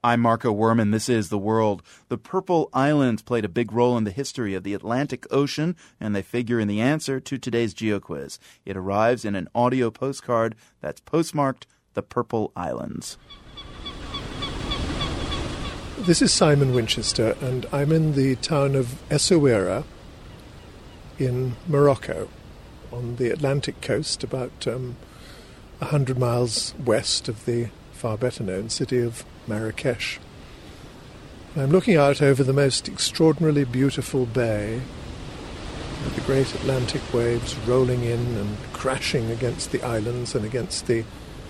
I'm Marco Werman. This is The World. The Purple Islands played a big role in the history of the Atlantic Ocean, and they figure in the answer to today's GeoQuiz. It arrives in an audio postcard that's postmarked The Purple Islands. This is Simon Winchester, and I'm in the town of Essaouira in Morocco, on the Atlantic coast, about 100 miles west of the far better known city of Marrakesh. I'm looking out over the most extraordinarily beautiful bay, with the great Atlantic waves rolling in and crashing against the islands and against the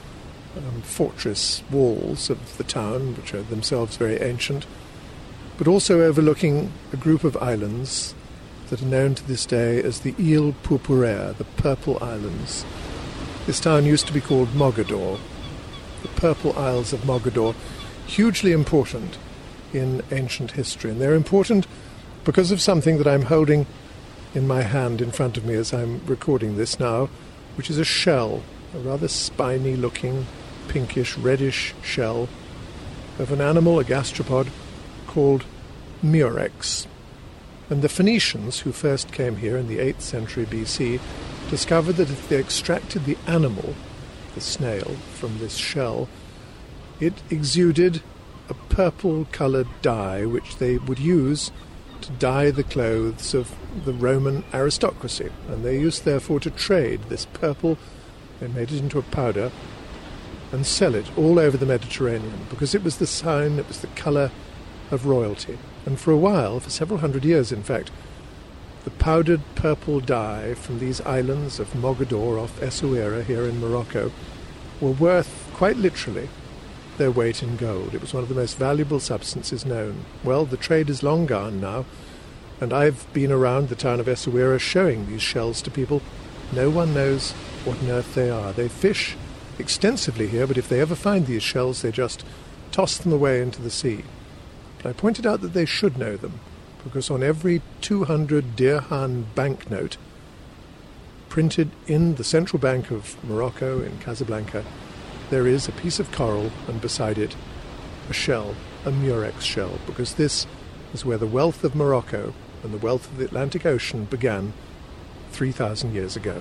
fortress walls of the town, which are themselves very ancient, but also overlooking a group of islands that are known to this day as the Îles Purpuraires, the Purple Islands. This town used to be called Mogador, the Purple Isles of Mogador, hugely important in ancient history. And they're important because of something that I'm holding in my hand in front of me as I'm recording this now, which is a shell, a rather spiny-looking, pinkish, reddish shell of an animal, a gastropod, called Murex. And the Phoenicians, who first came here in the 8th century BC, discovered that if they extracted the animal, the snail, from this shell, it exuded a purple-coloured dye which they would use to dye the clothes of the Roman aristocracy. And they used, therefore, to trade this purple. They made it into a powder and sell it all over the Mediterranean because it was the sign, it was the colour of royalty. And for a while, for several hundred years in fact, the powdered purple dye from these islands of Mogador off Essaouira here in Morocco were worth, quite literally, their weight in gold. It was one of the most valuable substances known. Well, the trade is long gone now, and I've been around the town of Essaouira showing these shells to people. No one knows what on earth they are. They fish extensively here, but if they ever find these shells, they just toss them away into the sea. But I pointed out that they should know them, because on every 200 dirham banknote printed in the central bank of Morocco in Casablanca, there is a piece of coral and beside it a shell, a Murex shell, because this is where the wealth of Morocco and the wealth of the Atlantic Ocean began 3,000 years ago.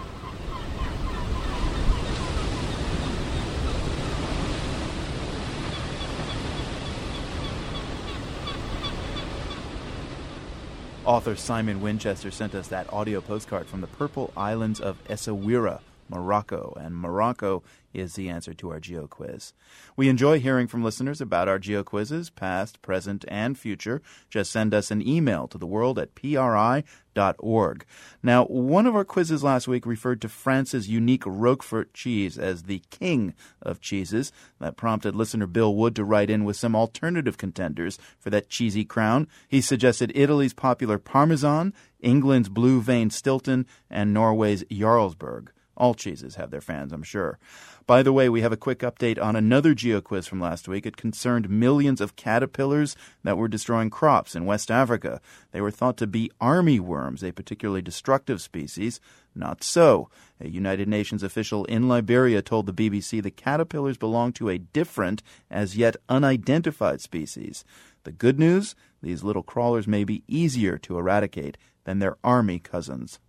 Author Simon Winchester sent us that audio postcard from the Purple Islands of Essaouira, Morocco, and Morocco is the answer to our GeoQuiz. We enjoy hearing from listeners about our GeoQuizzes, past, present, and future. Just send us an email to theworld@pri.org. Now, one of our quizzes last week referred to France's unique Roquefort cheese as the king of cheeses. That prompted listener Bill Wood to write in with some alternative contenders for that cheesy crown. He suggested Italy's popular Parmesan, England's blue vein Stilton, and Norway's Jarlsberg. All cheeses have their fans, I'm sure. By the way, we have a quick update on another GeoQuiz from last week. It concerned millions of caterpillars that were destroying crops in West Africa. They were thought to be army worms, a particularly destructive species. Not so. A United Nations official in Liberia told the BBC the caterpillars belong to a different, as yet unidentified species. The good news? These little crawlers may be easier to eradicate than their army cousins.